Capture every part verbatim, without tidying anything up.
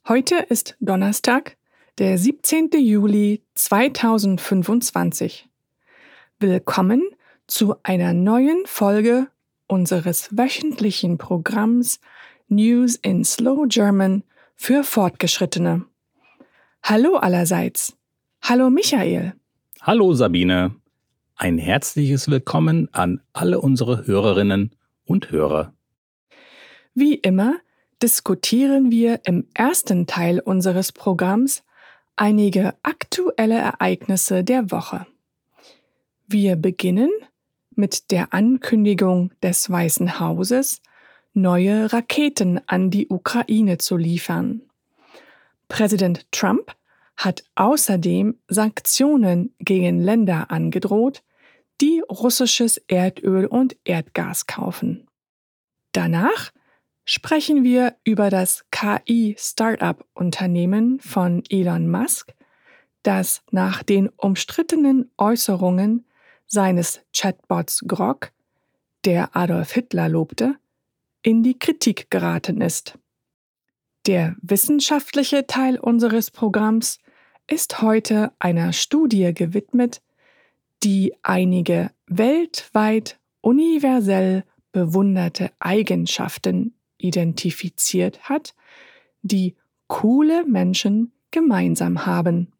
Heute ist Donnerstag, der siebzehnten Juli zweitausendfünfundzwanzig. Willkommen zu einer neuen Folge unseres wöchentlichen Programms News in Slow German für Fortgeschrittene. Hallo allerseits. Hallo Michael. Hallo Sabine. Ein herzliches Willkommen an alle unsere Hörerinnen und Hörer. Wie immer diskutieren wir im ersten Teil unseres Programms einige aktuelle Ereignisse der Woche. Wir beginnen mit der Ankündigung des Weißen Hauses, neue Raketen an die Ukraine zu liefern. Präsident Trump hat außerdem Sanktionen gegen Länder angedroht, die russisches Erdöl und Erdgas kaufen. Danach sprechen wir über das K I-Startup-Unternehmen von Elon Musk, das nach den umstrittenen Äußerungen seines Chatbots Grok, der Adolf Hitler lobte, in die Kritik geraten ist. Der wissenschaftliche Teil unseres Programms ist heute einer Studie gewidmet, die einige weltweit universell bewunderte Eigenschaften identifiziert hat, die coole Menschen gemeinsam haben.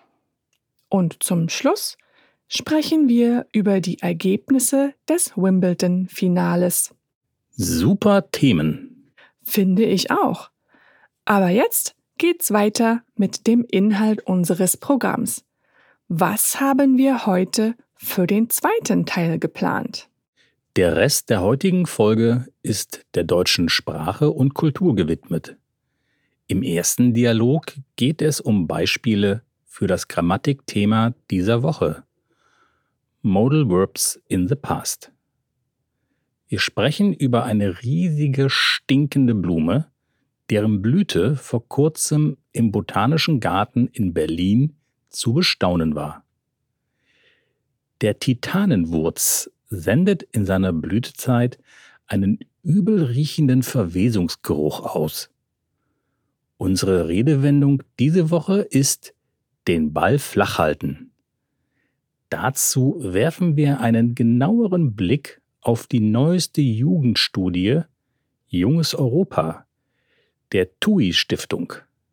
Und zum Schluss sprechen wir über die Ergebnisse des Wimbledon-Finales. Super Themen. Finde ich auch. Aber jetzt geht's weiter mit dem Inhalt unseres Programms. Was haben wir heute für den zweiten Teil geplant? Der Rest der heutigen Folge ist der deutschen Sprache und Kultur gewidmet. Im ersten Dialog geht es um Beispiele für das Grammatikthema dieser Woche. Modal Verbs in the Past. Wir sprechen über eine riesige, stinkende Blume, deren Blüte vor kurzem im Botanischen Garten in Berlin zu bestaunen war. Der Titanenwurz sendet in seiner Blütezeit einen übel riechenden Verwesungsgeruch aus. Unsere Redewendung diese Woche ist den Ball flach halten. Dazu werfen wir einen genaueren Blick auf die neueste Jugendstudie Junges Europa der T U I-Stiftung.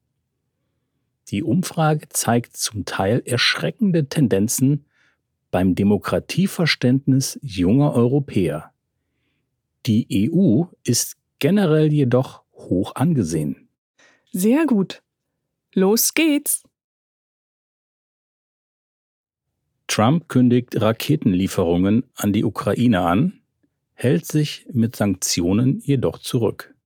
Die Umfrage zeigt zum Teil erschreckende Tendenzen beim Demokratieverständnis junger Europäer. Die E U ist generell jedoch hoch angesehen. Sehr gut. Los geht's. Trump kündigt Raketenlieferungen an die Ukraine an, hält sich mit Sanktionen jedoch zurück.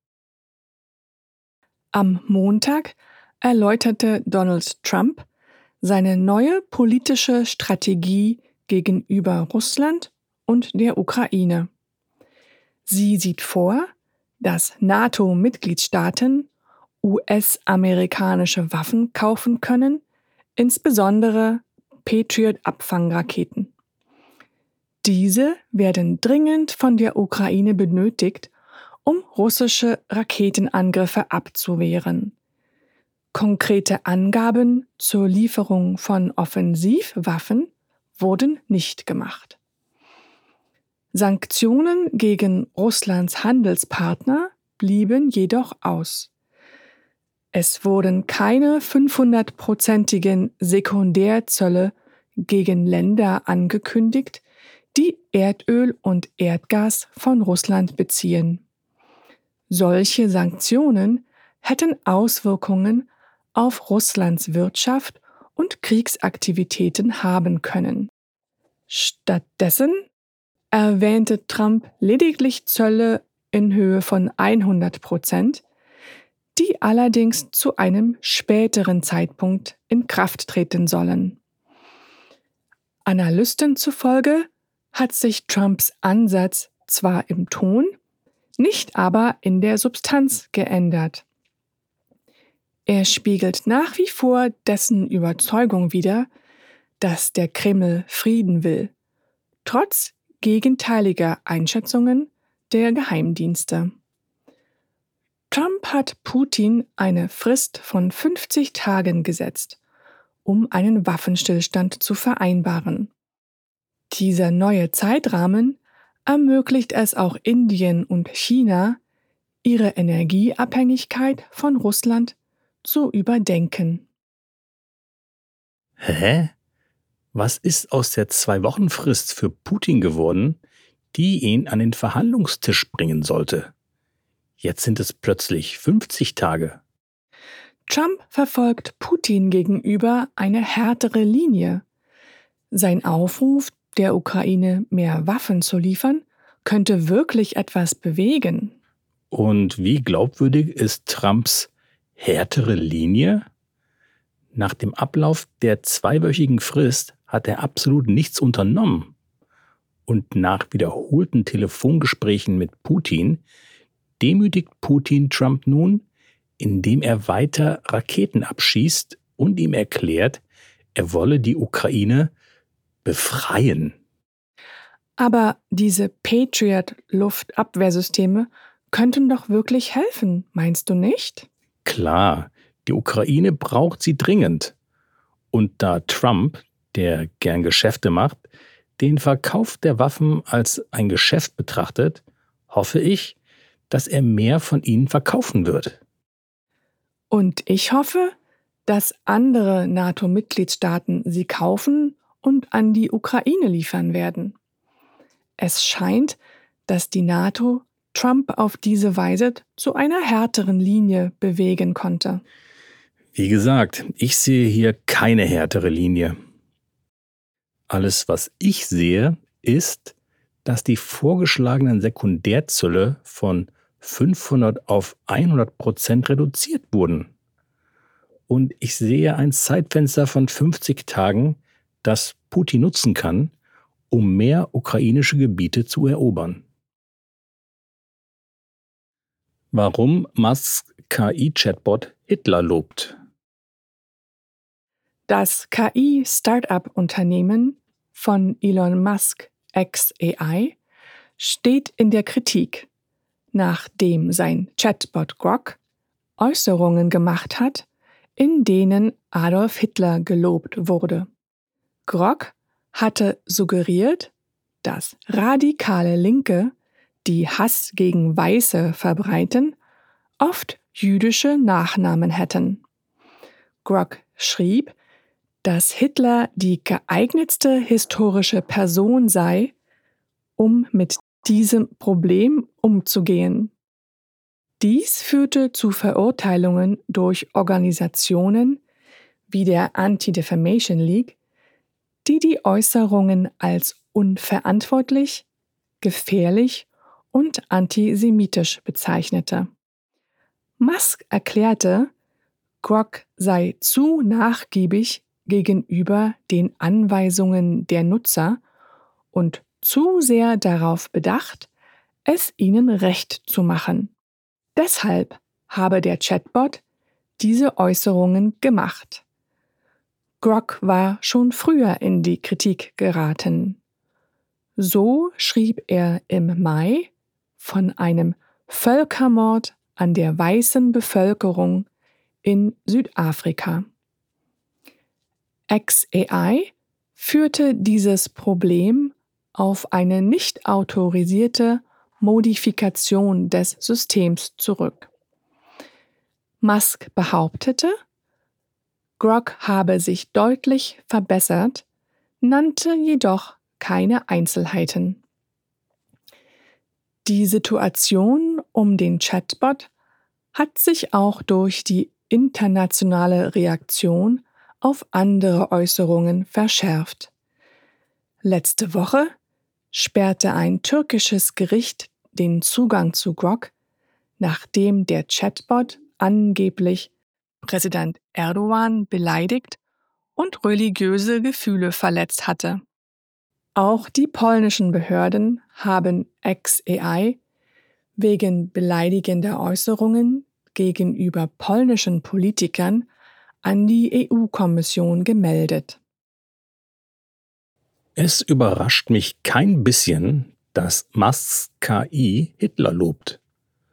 Am Montag erläuterte Donald Trump seine neue politische Strategie gegenüber Russland und der Ukraine. Sie sieht vor, dass NATO-Mitgliedstaaten U S-amerikanische Waffen kaufen können, insbesondere Patriot-Abfangraketen. Diese werden dringend von der Ukraine benötigt, um russische Raketenangriffe abzuwehren. Konkrete Angaben zur Lieferung von Offensivwaffen wurden nicht gemacht. Sanktionen gegen Russlands Handelspartner blieben jedoch aus. Es wurden keine fünfhundertprozentigen Sekundärzölle gegen Länder angekündigt, die Erdöl und Erdgas von Russland beziehen. Solche Sanktionen hätten Auswirkungen auf Russlands Wirtschaft und Kriegsaktivitäten haben können. Stattdessen erwähnte Trump lediglich Zölle in Höhe von hundert Prozent, die allerdings zu einem späteren Zeitpunkt in Kraft treten sollen. Analysten zufolge hat sich Trumps Ansatz zwar im Ton, nicht aber in der Substanz geändert. Er spiegelt nach wie vor dessen Überzeugung wider, dass der Kreml Frieden will, trotz gegenteiliger Einschätzungen der Geheimdienste. Trump hat Putin eine Frist von fünfzig Tagen gesetzt, um einen Waffenstillstand zu vereinbaren. Dieser neue Zeitrahmen ermöglicht es auch Indien und China, ihre Energieabhängigkeit von Russland zu überdenken. Hä? Was ist aus der Zwei-Wochen-Frist für Putin geworden, die ihn an den Verhandlungstisch bringen sollte? Jetzt sind es plötzlich fünfzig Tage. Trump verfolgt Putin gegenüber eine härtere Linie. Sein Aufruf, der Ukraine mehr Waffen zu liefern, könnte wirklich etwas bewegen. Und wie glaubwürdig ist Trumps härtere Linie? Nach dem Ablauf der zweiwöchigen Frist hat er absolut nichts unternommen. Und nach wiederholten Telefongesprächen mit Putin demütigt Putin Trump nun, indem er weiter Raketen abschießt und ihm erklärt, er wolle die Ukraine befreien. Aber diese Patriot-Luftabwehrsysteme könnten doch wirklich helfen, meinst du nicht? Klar, die Ukraine braucht sie dringend. Und da Trump, der gern Geschäfte macht, den Verkauf der Waffen als ein Geschäft betrachtet, hoffe ich, dass er mehr von ihnen verkaufen wird. Und ich hoffe, dass andere NATO-Mitgliedstaaten sie kaufen und an die Ukraine liefern werden. Es scheint, dass die NATO Trump auf diese Weise zu einer härteren Linie bewegen konnte. Wie gesagt, ich sehe hier keine härtere Linie. Alles, was ich sehe, ist, dass die vorgeschlagenen Sekundärzölle von fünfhundert auf hundert Prozent reduziert wurden. Und ich sehe ein Zeitfenster von fünfzig Tagen, das Putin nutzen kann, um mehr ukrainische Gebiete zu erobern. Warum Musks K I-Chatbot Hitler lobt. Das K I-Startup-Unternehmen von Elon Musk, xAI, steht in der Kritik, nachdem sein Chatbot Grok Äußerungen gemacht hat, in denen Adolf Hitler gelobt wurde. Grok hatte suggeriert, dass radikale Linke, die Hass gegen Weiße verbreiten, oft jüdische Nachnamen hätten. Grok schrieb, dass Hitler die geeignetste historische Person sei, um mit diesem Problem umzugehen. Dies führte zu Verurteilungen durch Organisationen wie der Anti-Defamation League, die die Äußerungen als unverantwortlich, gefährlich und antisemitisch bezeichnete. Musk erklärte, Grok sei zu nachgiebig gegenüber den Anweisungen der Nutzer und zu sehr darauf bedacht, es ihnen recht zu machen. Deshalb habe der Chatbot diese Äußerungen gemacht. Grok war schon früher in die Kritik geraten. So schrieb er im Mai von einem Völkermord an der weißen Bevölkerung in Südafrika. xAI führte dieses Problem auf eine nicht autorisierte Modifikation des Systems zurück. Musk behauptete, Grok habe sich deutlich verbessert, nannte jedoch keine Einzelheiten. Die Situation um den Chatbot hat sich auch durch die internationale Reaktion auf andere Äußerungen verschärft. Letzte Woche sperrte ein türkisches Gericht den Zugang zu Grok, nachdem der Chatbot angeblich Präsident Erdogan beleidigt und religiöse Gefühle verletzt hatte. Auch die polnischen Behörden haben xAI wegen beleidigender Äußerungen gegenüber polnischen Politikern an die E U-Kommission gemeldet. Es überrascht mich kein bisschen, dass Musks K I Hitler lobt.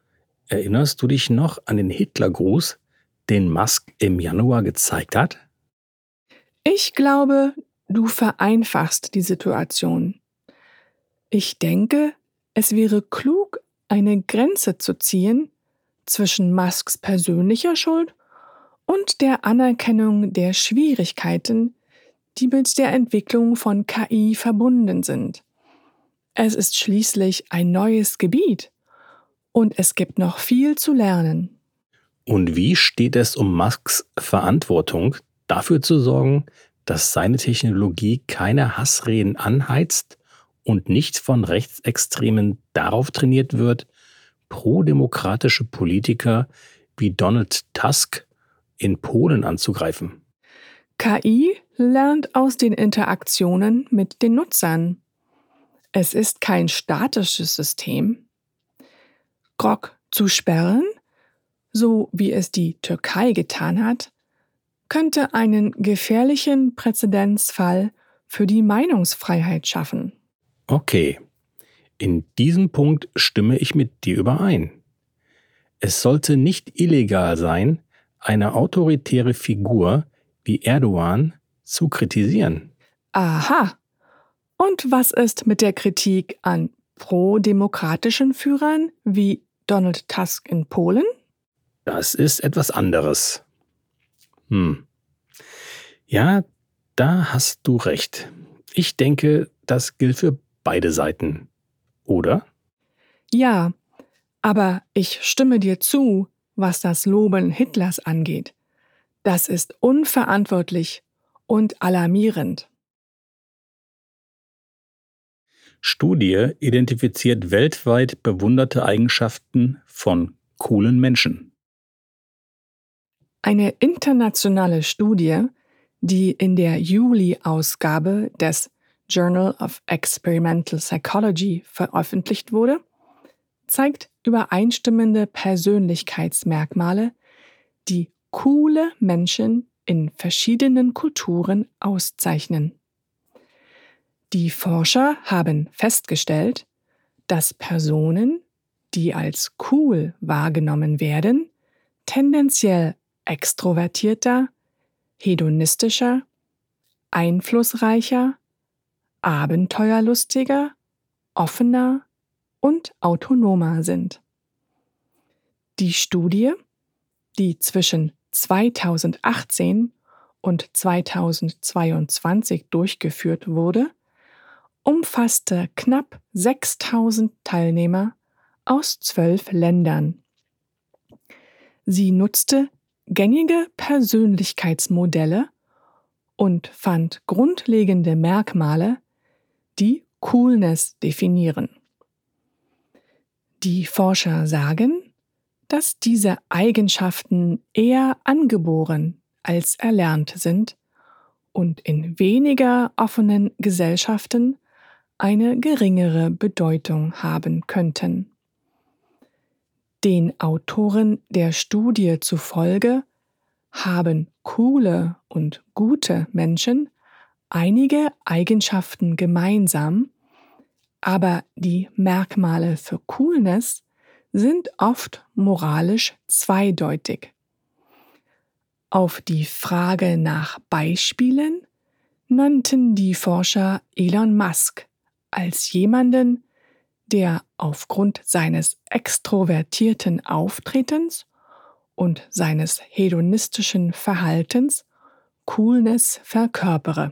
Erinnerst du dich noch an den Hitlergruß, den Musk im Januar gezeigt hat? Ich glaube, du vereinfachst die Situation. Ich denke, es wäre klug, eine Grenze zu ziehen zwischen Musks persönlicher Schuld und der Anerkennung der Schwierigkeiten, die mit der Entwicklung von K I verbunden sind. Es ist schließlich ein neues Gebiet und es gibt noch viel zu lernen. Und wie steht es um Musks Verantwortung, dafür zu sorgen, dass seine Technologie keine Hassreden anheizt und nicht von Rechtsextremen darauf trainiert wird, prodemokratische Politiker wie Donald Tusk in Polen anzugreifen? K I lernt aus den Interaktionen mit den Nutzern. Es ist kein statisches System. Grok zu sperren, so wie es die Türkei getan hat, könnte einen gefährlichen Präzedenzfall für die Meinungsfreiheit schaffen. Okay, in diesem Punkt stimme ich mit dir überein. Es sollte nicht illegal sein, eine autoritäre Figur wie Erdogan zu kritisieren. Aha. Und was ist mit der Kritik an pro-demokratischen Führern wie Donald Tusk in Polen? Das ist etwas anderes. Hm. Ja, da hast du recht. Ich denke, das gilt für beide Seiten. Oder? Ja, aber ich stimme dir zu, was das Loben Hitlers angeht. Das ist unverantwortlich und alarmierend. Studie identifiziert weltweit bewunderte Eigenschaften von coolen Menschen. Eine internationale Studie, die in der Juli-Ausgabe des Journal of Experimental Psychology veröffentlicht wurde, zeigt übereinstimmende Persönlichkeitsmerkmale, die coole Menschen in verschiedenen Kulturen auszeichnen. Die Forscher haben festgestellt, dass Personen, die als cool wahrgenommen werden, tendenziell extrovertierter, hedonistischer, einflussreicher, abenteuerlustiger, offener und autonomer sind. Die Studie, die zwischen zweitausendachtzehn und zweitausendzweiundzwanzig durchgeführt wurde, umfasste knapp sechstausend Teilnehmer aus zwölf Ländern. Sie nutzte gängige Persönlichkeitsmodelle und fand grundlegende Merkmale, die Coolness definieren. Die Forscher sagen, dass diese Eigenschaften eher angeboren als erlernt sind und in weniger offenen Gesellschaften eine geringere Bedeutung haben könnten. Den Autoren der Studie zufolge haben coole und gute Menschen einige Eigenschaften gemeinsam, aber die Merkmale für Coolness sind oft moralisch zweideutig. Auf die Frage nach Beispielen nannten die Forscher Elon Musk als jemanden, der aufgrund seines extrovertierten Auftretens und seines hedonistischen Verhaltens Coolness verkörpere.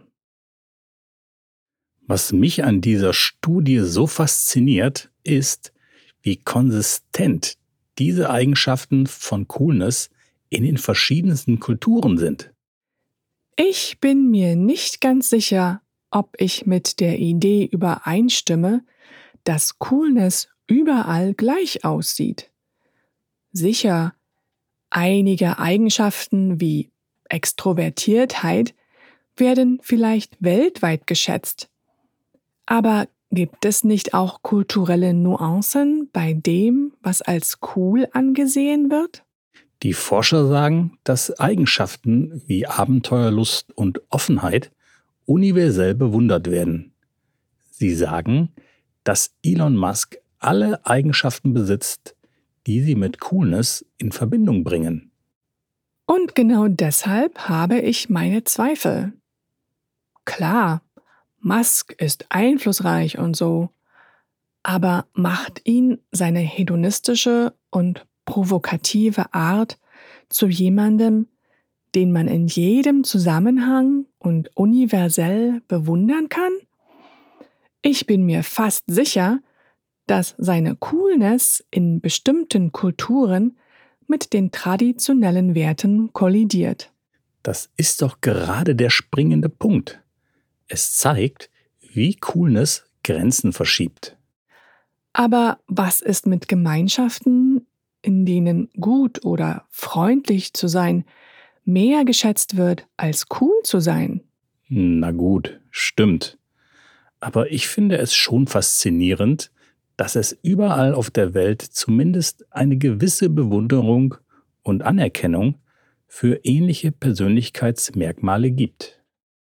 Was mich an dieser Studie so fasziniert, ist, wie konsistent diese Eigenschaften von Coolness in den verschiedensten Kulturen sind. Ich bin mir nicht ganz sicher, ob ich mit der Idee übereinstimme, dass Coolness überall gleich aussieht. Sicher, einige Eigenschaften wie Extrovertiertheit werden vielleicht weltweit geschätzt. Aber gibt es nicht auch kulturelle Nuancen bei dem, was als cool angesehen wird? Die Forscher sagen, dass Eigenschaften wie Abenteuerlust und Offenheit universell bewundert werden. Sie sagen, dass Elon Musk alle Eigenschaften besitzt, die sie mit Coolness in Verbindung bringen. Und genau deshalb habe ich meine Zweifel. Klar, Musk ist einflussreich und so, aber macht ihn seine hedonistische und provokative Art zu jemandem, den man in jedem Zusammenhang und universell bewundern kann? Ich bin mir fast sicher, dass seine Coolness in bestimmten Kulturen mit den traditionellen Werten kollidiert. Das ist doch gerade der springende Punkt. Es zeigt, wie Coolness Grenzen verschiebt. Aber was ist mit Gemeinschaften, in denen gut oder freundlich zu sein mehr geschätzt wird, als cool zu sein? Na gut, stimmt. Aber ich finde es schon faszinierend, dass es überall auf der Welt zumindest eine gewisse Bewunderung und Anerkennung für ähnliche Persönlichkeitsmerkmale gibt.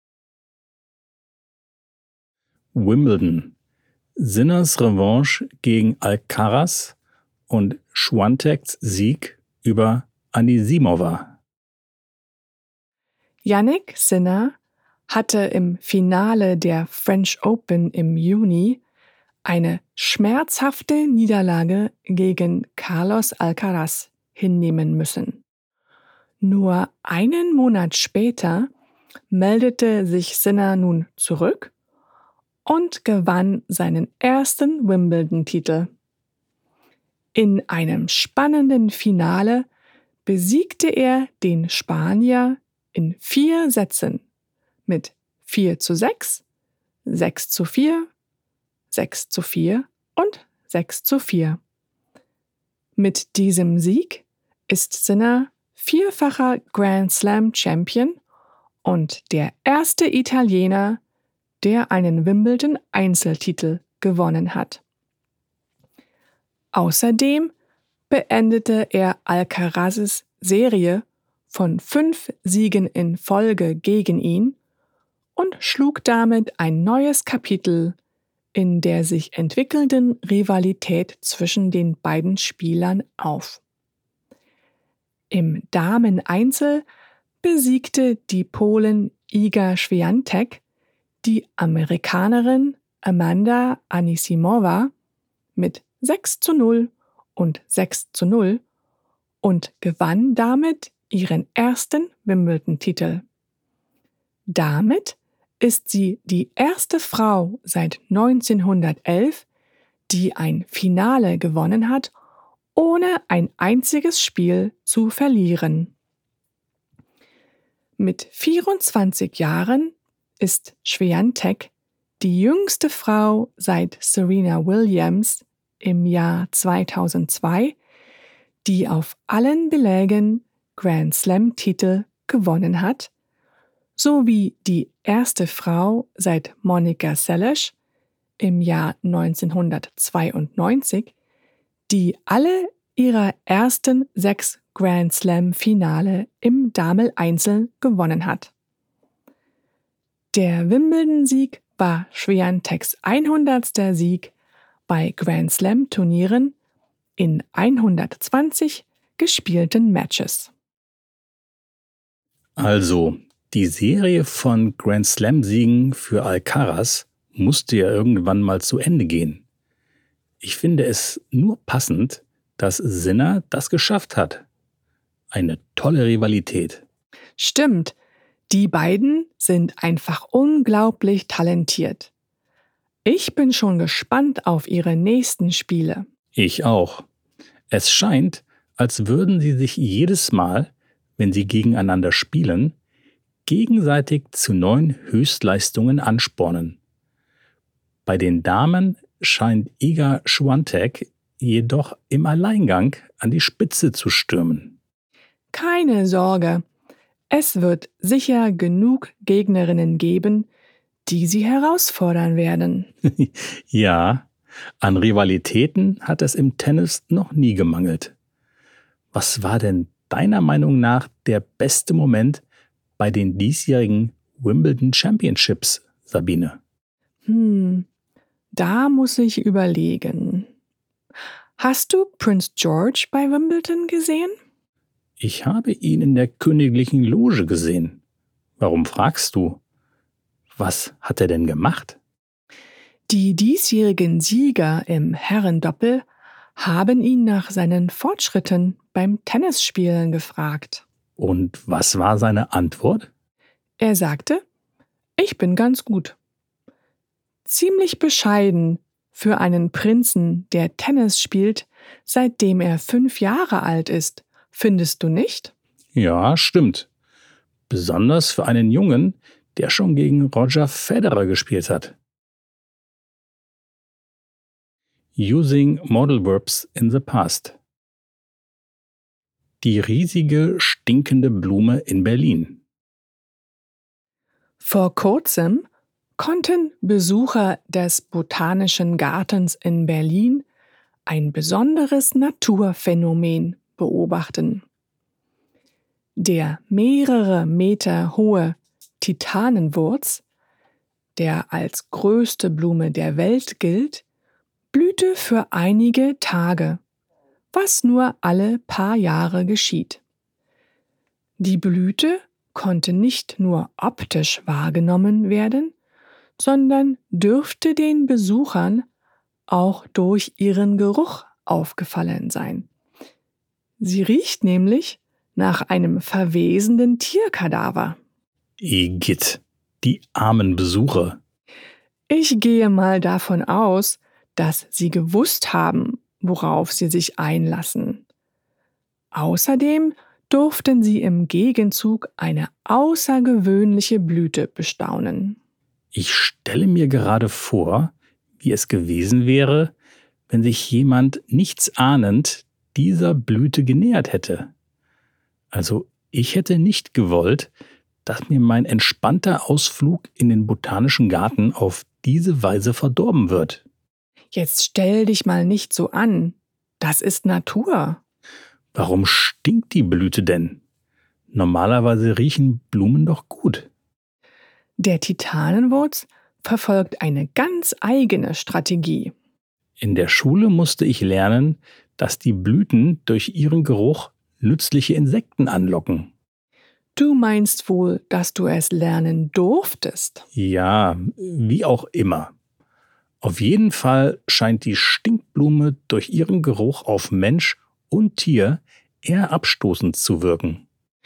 Wimbledon. Sinners Revanche gegen Alcaraz und Swiateks Sieg über Anisimova. Jannik Sinner hatte im Finale der French Open im Juni eine schmerzhafte Niederlage gegen Carlos Alcaraz hinnehmen müssen. Nur einen Monat später meldete sich Sinner nun zurück und gewann seinen ersten Wimbledon-Titel. In einem spannenden Finale besiegte er den Spanier in vier Sätzen mit vier zu sechs, sechs zu vier, sechs zu vier und sechs zu vier. Mit diesem Sieg ist Sinner vierfacher Grand Slam Champion und der erste Italiener, der einen Wimbledon-Einzeltitel gewonnen hat. Außerdem beendete er Alcarazes Serie von fünf Siegen in Folge gegen ihn und schlug damit ein neues Kapitel in der sich entwickelnden Rivalität zwischen den beiden Spielern auf. Im Dameneinzel besiegte die Polin Iga Swiatek die Amerikanerin Amanda Anisimova mit sechs zu null und sechs zu null und gewann damit ihren ersten Wimbledon-Titel. Damit ist sie die erste Frau seit neunzehnhundertelf, die ein Finale gewonnen hat, ohne ein einziges Spiel zu verlieren. Mit vierundzwanzig Jahren ist Swiatek die jüngste Frau seit Serena Williams im Jahr zweitausendzwei, die auf allen Belägen Grand Slam-Titel gewonnen hat, sowie die erste Frau seit Monica Seles im Jahr neunzehnhundertzweiundneunzig, die alle ihrer ersten sechs Grand Slam-Finale im Damen-Einzel gewonnen hat. Der Wimbledon-Sieg war Swiateks hundertster Sieg bei Grand Slam-Turnieren in hundertzwanzig gespielten Matches. Also, die Serie von Grand Slam-Siegen für Alcaraz musste ja irgendwann mal zu Ende gehen. Ich finde es nur passend, dass Sinner das geschafft hat. Eine tolle Rivalität. Stimmt, die beiden sind einfach unglaublich talentiert. Ich bin schon gespannt auf ihre nächsten Spiele. Ich auch. Es scheint, als würden sie sich jedes Mal, wenn sie gegeneinander spielen, gegenseitig zu neuen Höchstleistungen anspornen. Bei den Damen scheint Iga Swiatek jedoch im Alleingang an die Spitze zu stürmen. Keine Sorge, es wird sicher genug Gegnerinnen geben, die sie herausfordern werden. Ja, an Rivalitäten hat es im Tennis noch nie gemangelt. Was war denn deiner Meinung nach der beste Moment bei den diesjährigen Wimbledon Championships, Sabine? Hm, da muss ich überlegen. Hast du Prince George bei Wimbledon gesehen? Ich habe ihn in der königlichen Loge gesehen. Warum fragst du? Was hat er denn gemacht? Die diesjährigen Sieger im Herrendoppel haben ihn nach seinen Fortschritten beim Tennisspielen gefragt. Und was war seine Antwort? Er sagte, ich bin ganz gut. Ziemlich bescheiden für einen Prinzen, der Tennis spielt, seitdem er fünf Jahre alt ist, findest du nicht? Ja, stimmt. Besonders für einen Jungen, der schon gegen Roger Federer gespielt hat. Using Modal Verbs in the Past. Die riesige, stinkende Blume in Berlin. Vor kurzem konnten Besucher des Botanischen Gartens in Berlin ein besonderes Naturphänomen beobachten. Der mehrere Meter hohe Titanenwurz, der als größte Blume der Welt gilt, blühte für einige Tage, was nur alle paar Jahre geschieht. Die Blüte konnte nicht nur optisch wahrgenommen werden, sondern dürfte den Besuchern auch durch ihren Geruch aufgefallen sein. Sie riecht nämlich nach einem verwesenden Tierkadaver. Igitt, die armen Besucher. Ich gehe mal davon aus, dass sie gewusst haben, worauf sie sich einlassen. Außerdem durften sie im Gegenzug eine außergewöhnliche Blüte bestaunen. Ich stelle mir gerade vor, wie es gewesen wäre, wenn sich jemand nichts ahnend dieser Blüte genähert hätte. Also ich hätte nicht gewollt, dass mir mein entspannter Ausflug in den Botanischen Garten auf diese Weise verdorben wird. Jetzt stell dich mal nicht so an. Das ist Natur. Warum stinkt die Blüte denn? Normalerweise riechen Blumen doch gut. Der Titanenwurz verfolgt eine ganz eigene Strategie. In der Schule musste ich lernen, dass die Blüten durch ihren Geruch nützliche Insekten anlocken. Du meinst wohl, dass du es lernen durftest? Ja, wie auch immer. Auf jeden Fall scheint die Stinkblume durch ihren Geruch auf Mensch und Tier eher abstoßend zu wirken.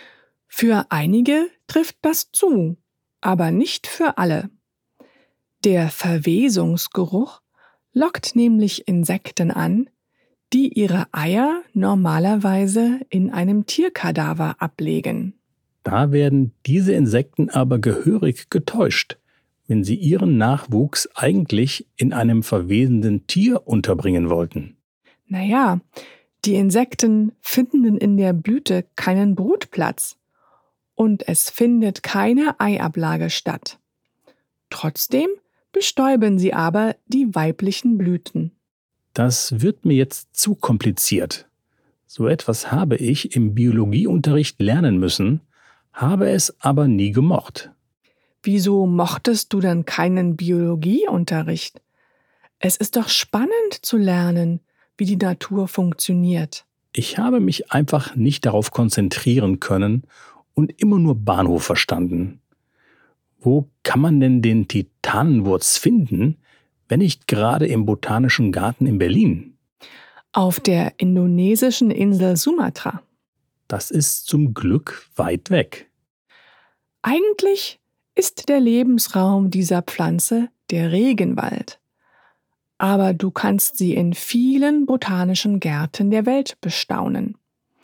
Für einige trifft das zu, aber nicht für alle. Der Verwesungsgeruch lockt nämlich Insekten an, die ihre Eier normalerweise in einem Tierkadaver ablegen. Da werden diese Insekten aber gehörig getäuscht, wenn sie ihren Nachwuchs eigentlich in einem verwesenden Tier unterbringen wollten. Naja, die Insekten finden in der Blüte keinen Brutplatz und es findet keine Eiablage statt. Trotzdem bestäuben sie aber die weiblichen Blüten. Das wird mir jetzt zu kompliziert. So etwas habe ich im Biologieunterricht lernen müssen, habe es aber nie gemocht. Wieso mochtest du dann keinen Biologieunterricht? Es ist doch spannend zu lernen, wie die Natur funktioniert. Ich habe mich einfach nicht darauf konzentrieren können und immer nur Bahnhof verstanden. Wo kann man denn den Titanenwurz finden, wenn nicht gerade im Botanischen Garten in Berlin? Auf der indonesischen Insel Sumatra. Das ist zum Glück weit weg. Eigentlich ist der Lebensraum dieser Pflanze der Regenwald. Aber du kannst sie in vielen botanischen Gärten der Welt bestaunen.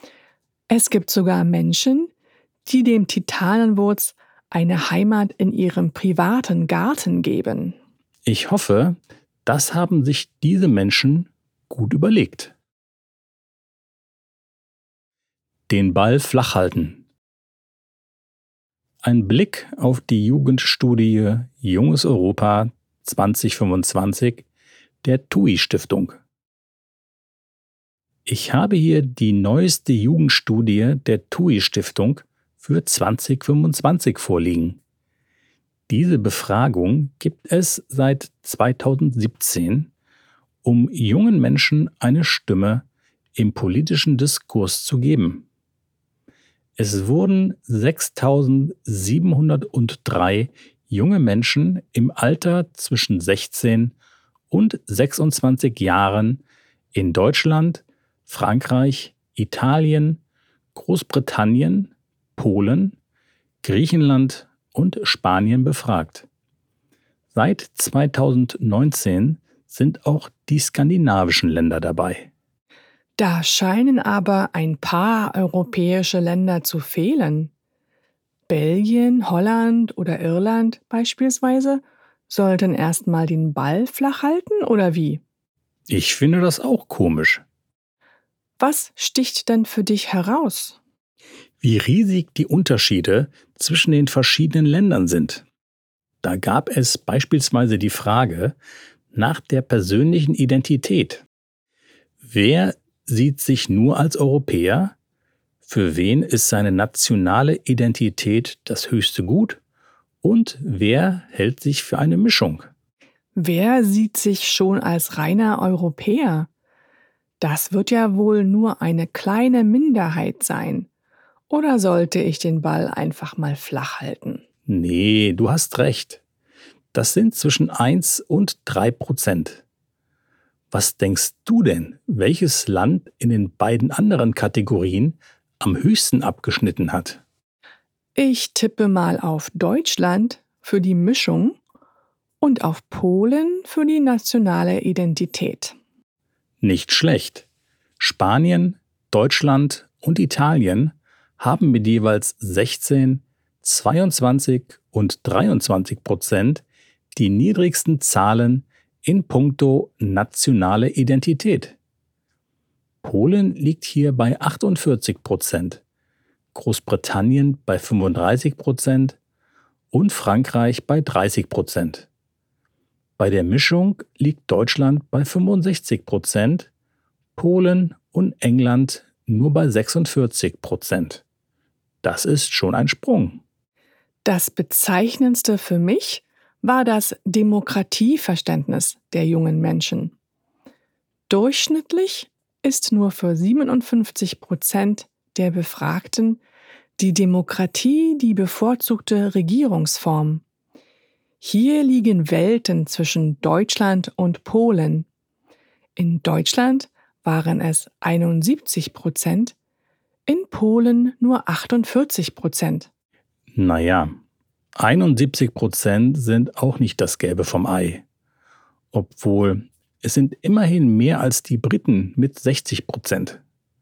Es gibt sogar Menschen, die dem Titanenwurz eine Heimat in ihrem privaten Garten geben. Ich hoffe, das haben sich diese Menschen gut überlegt. Den Ball flach halten. Ein Blick auf die Jugendstudie Junges Europa zwanzig fünfundzwanzig der T U I-Stiftung. Ich habe hier die neueste Jugendstudie der T U I-Stiftung für zwanzig fünfundzwanzig vorliegen. Diese Befragung gibt es seit zweitausendsiebzehn um jungen Menschen eine Stimme im politischen Diskurs zu geben. Es wurden sechstausendsiebenhundertdrei junge Menschen im Alter zwischen sechzehn und sechsundzwanzig Jahren in Deutschland, Frankreich, Italien, Großbritannien, Polen, Griechenland und Spanien befragt. Seit zweitausendneunzehn sind auch die skandinavischen Länder dabei. Da scheinen aber ein paar europäische Länder zu fehlen. Belgien, Holland oder Irland beispielsweise sollten erstmal den Ball flach halten oder wie? Ich finde das auch komisch. Was sticht denn für dich heraus? Wie riesig die Unterschiede zwischen den verschiedenen Ländern sind. Da gab es beispielsweise die Frage nach der persönlichen Identität. Wer sieht sich nur als Europäer? Für wen ist seine nationale Identität das höchste Gut? Und wer hält sich für eine Mischung? Wer sieht sich schon als reiner Europäer? Das wird ja wohl nur eine kleine Minderheit sein. Oder sollte ich den Ball einfach mal flach halten? Nee, du hast recht. Das sind zwischen eins und drei Prozent. Was denkst du denn, welches Land in den beiden anderen Kategorien am höchsten abgeschnitten hat? Ich tippe mal auf Deutschland für die Mischung und auf Polen für die nationale Identität. Nicht schlecht. Spanien, Deutschland und Italien haben mit jeweils sechzehn, zweiundzwanzig und dreiundzwanzig Prozent die niedrigsten Zahlen in puncto nationale Identität. Polen liegt hier bei achtundvierzig Prozent, Großbritannien bei fünfunddreißig Prozent und Frankreich bei dreißig Prozent. Bei der Mischung liegt Deutschland bei fünfundsechzig Prozent, Polen und England nur bei sechsundvierzig Prozent. Das ist schon ein Sprung. Das Bezeichnendste für mich war das Demokratieverständnis der jungen Menschen. Durchschnittlich ist nur für siebenundfünfzig Prozent der Befragten die Demokratie die bevorzugte Regierungsform. Hier liegen Welten zwischen Deutschland und Polen. In Deutschland waren es einundsiebzig Prozent, in Polen nur achtundvierzig Prozent. Naja, einundsiebzig Prozent sind auch nicht das Gelbe vom Ei. Obwohl, es sind immerhin mehr als die Briten mit sechzig Prozent.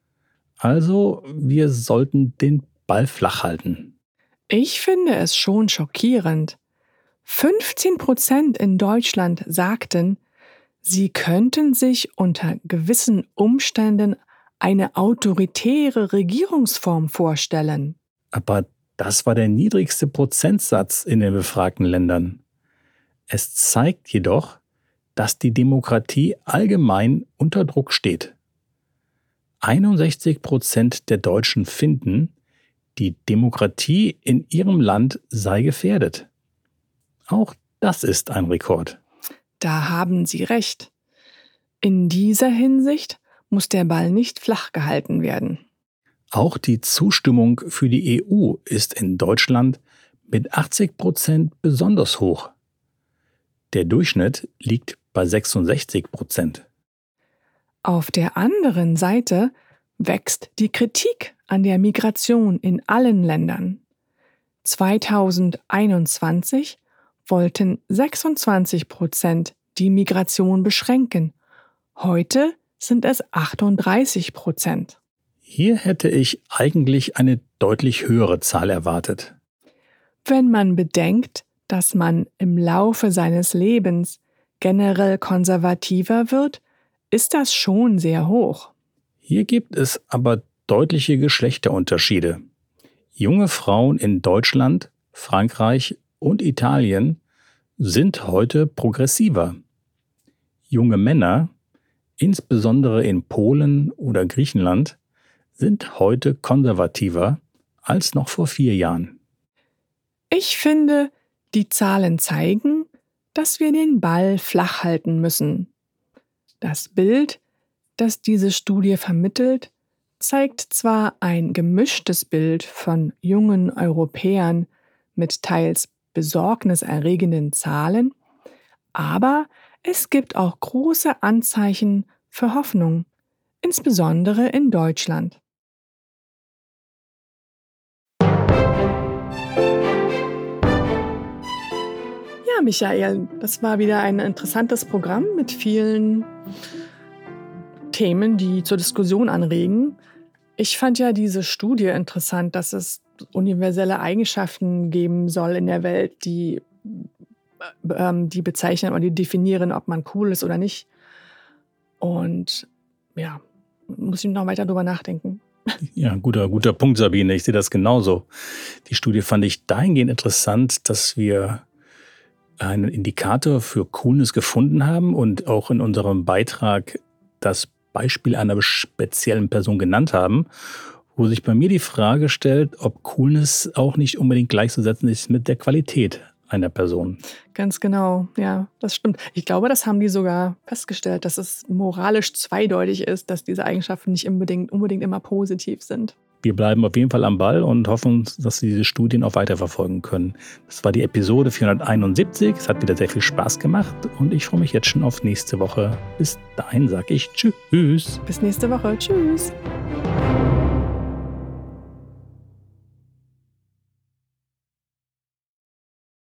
Also, wir sollten den Ball flach halten. Ich finde es schon schockierend. fünfzehn Prozent in Deutschland sagten, sie könnten sich unter gewissen Umständen eine autoritäre Regierungsform vorstellen. Aber das war der niedrigste Prozentsatz in den befragten Ländern. Es zeigt jedoch, dass die Demokratie allgemein unter Druck steht. einundsechzig Prozent der Deutschen finden, die Demokratie in ihrem Land sei gefährdet. Auch das ist ein Rekord. Da haben Sie recht. In dieser Hinsicht muss der Ball nicht flach gehalten werden. Auch die Zustimmung für die E U ist in Deutschland mit achtzig Prozent besonders hoch. Der Durchschnitt liegt bei sechsundsechzig Prozent. Auf der anderen Seite wächst die Kritik an der Migration in allen Ländern. zweitausendeinundzwanzig wollten sechsundzwanzig Prozent die Migration beschränken. Heute sind es achtunddreißig Prozent. Hier hätte ich eigentlich eine deutlich höhere Zahl erwartet. Wenn man bedenkt, dass man im Laufe seines Lebens generell konservativer wird, ist das schon sehr hoch. Hier gibt es aber deutliche Geschlechterunterschiede. Junge Frauen in Deutschland, Frankreich und Italien sind heute progressiver. Junge Männer, insbesondere in Polen oder Griechenland, sind heute konservativer als noch vor vier Jahren. Ich finde, die Zahlen zeigen, dass wir den Ball flach halten müssen. Das Bild, das diese Studie vermittelt, zeigt zwar ein gemischtes Bild von jungen Europäern mit teils besorgniserregenden Zahlen, aber es gibt auch große Anzeichen für Hoffnung, insbesondere in Deutschland. Ja, Michael, das war wieder ein interessantes Programm mit vielen Themen, die zur Diskussion anregen. Ich fand ja diese Studie interessant, dass es universelle Eigenschaften geben soll in der Welt, die, ähm, die bezeichnen oder die definieren, ob man cool ist oder nicht. Und ja, muss ich noch weiter drüber nachdenken. Ja, guter, guter Punkt, Sabine. Ich sehe das genauso. Die Studie fand ich dahingehend interessant, dass wir einen Indikator für Coolness gefunden haben und auch in unserem Beitrag das Beispiel einer speziellen Person genannt haben, wo sich bei mir die Frage stellt, ob Coolness auch nicht unbedingt gleichzusetzen ist mit der Qualität einer Person. Ganz genau, ja, das stimmt. Ich glaube, das haben die sogar festgestellt, dass es moralisch zweideutig ist, dass diese Eigenschaften nicht unbedingt, unbedingt immer positiv sind. Wir bleiben auf jeden Fall am Ball und hoffen, dass Sie diese Studien auch weiterverfolgen können. Das war die Episode vierhunderteinundsiebzig. Es hat wieder sehr viel Spaß gemacht und ich freue mich jetzt schon auf nächste Woche. Bis dahin sage ich Tschüss. Bis nächste Woche. Tschüss.